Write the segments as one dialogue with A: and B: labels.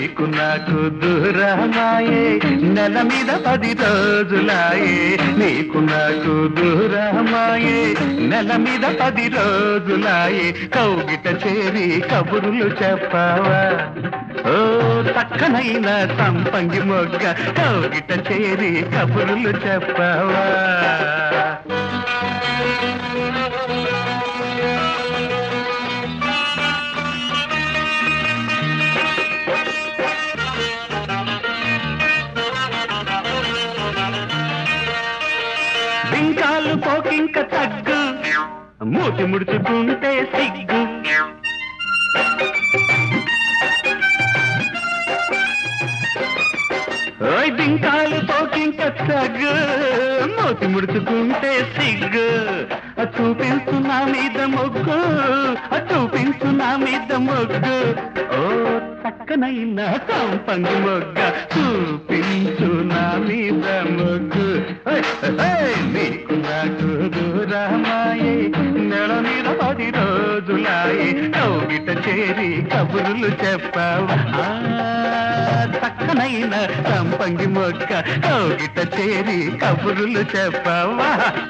A: నీకు నాకు దూరమాయే నెల మీద 10 రోజులాయే నీకు నాకు దూరమాయే నెల మీద 10 రోజులాయే కౌగిట చేరి కబురులు చెప్పావా ఓ చక్కనైన సంపంగి మొగ్గ కౌగిట చేరి కబురులు చెప్పావా బింకాలు పోకింక తగ్గు మూతి ముడుచుకుంటే సిగ్గు ఓయ్ బింకాలు పోకింక తగ్గు మూతి ముడుచుకుంటే సిగ్గు చూపించు నా మీద మొగ్గు చూపించు నా మీద మొగ్గు ఓ చక్కనైన సంపంగి మొగ్గ చూపించు నా మీద మొగ్గు నీకు నాకు దూరమాయే నెల మీద 10 రోజులాయే కౌగిట చేరి కబురులు చెప్పావా చక్కనైన సంపంగి మొగ్గ కౌగిట చేరి కబురులు చెప్పావా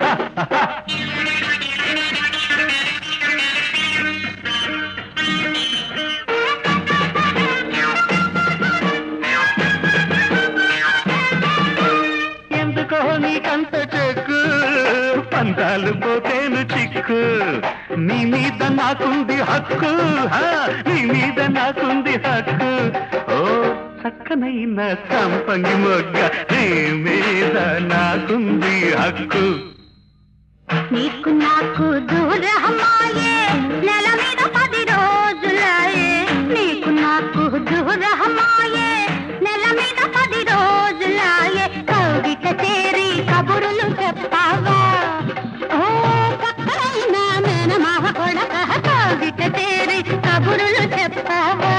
A: నీకంత చెక్కు పంతాలు పోతేను చిక్కు నీ మీద నాకుంది హక్కు నీ మీద నాకుంది హక్కు ఓ చక్కనైన సంపంగి మొగ్గ నీ మీద నాకుంది హక్కు
B: నీకు నాకు దూరమాయే నెల మీద 10 రోజులాయే నీకు నాకు దూరమాయే నెల మీద 10 రోజులాయే కౌగిట చేరి కబురులు చెప్పావా ఓ చక్కనైన మేనమామ కొడక కౌగిట చేరి కబురులు చెప్పావా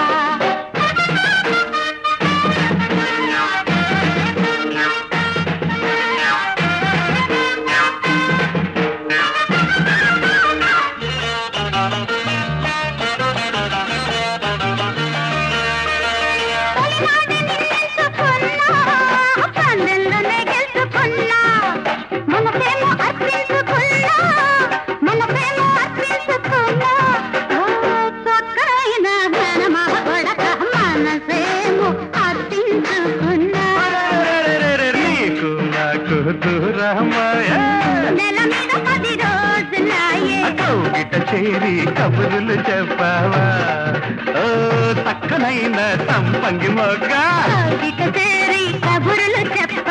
B: నెల మీద 10 రోజులాయే
A: కౌగిట చేరి కబురులు చెప్పావా ఓ చక్కనైన సంపంగి మొగ్గ
B: కౌగిట చేరి కబురులు చెప్పావా